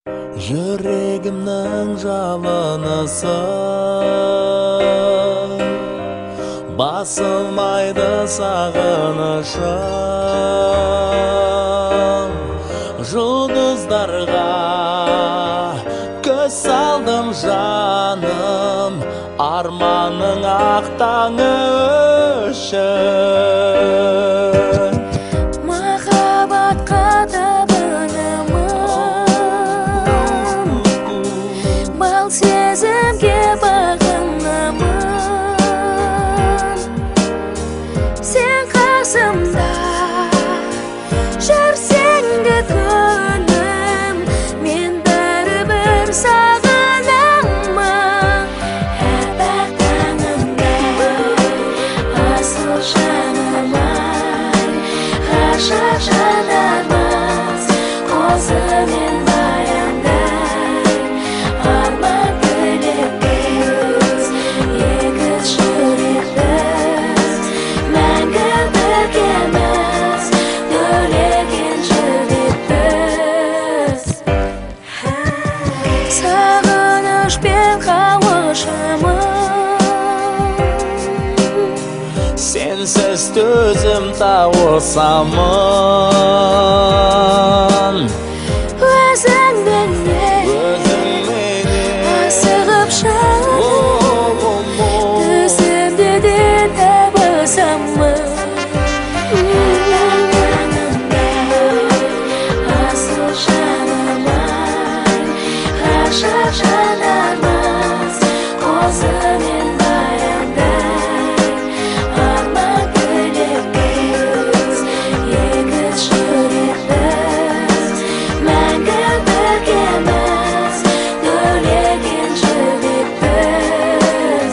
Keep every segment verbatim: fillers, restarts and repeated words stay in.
Yüreğimnin жалынысы басылмайды сағынышым. Жұлдыздарға көз салдым жаным, арманың ақ таңы үшін. Махаббатқа табынамын, бал сезімге бағынамын. Сен қасымда жүрсең де күнім, мен бәрібір сағынамын. Әппақ таңымда асыл жаным-ай, ғашық жанармыз осымен баяндай. Арман тілекпіз, егіз жүрекпіз, мәңгі біргеміз, төлеген жүрекпіз. Сағынышпен қауышамын, Сенсіз төзім тауысамын. өзіңменен асығып жаным, түсімде де табысамын. Асыл жаным-ай, ғашық жанармыз осымен баяндай. Арман тілекпіз, егіз жүрекпіз, мәңгі біргеміз, төлеген жүрекпіз.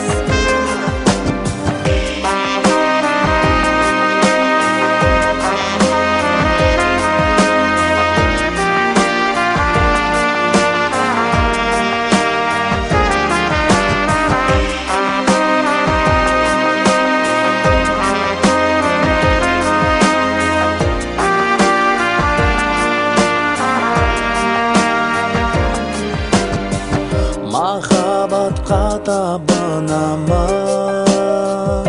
Махаббатқа табынамын,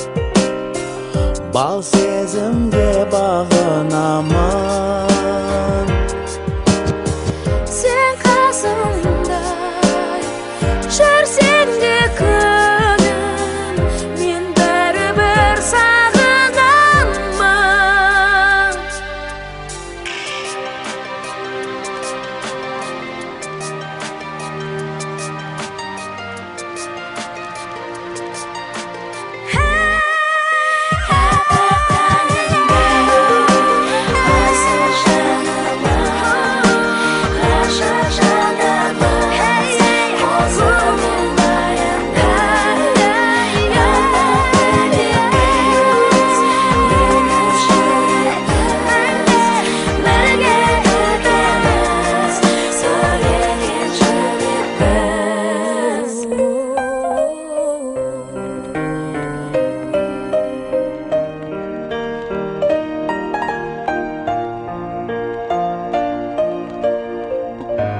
бал сезімге бағынамын. Сен қасымда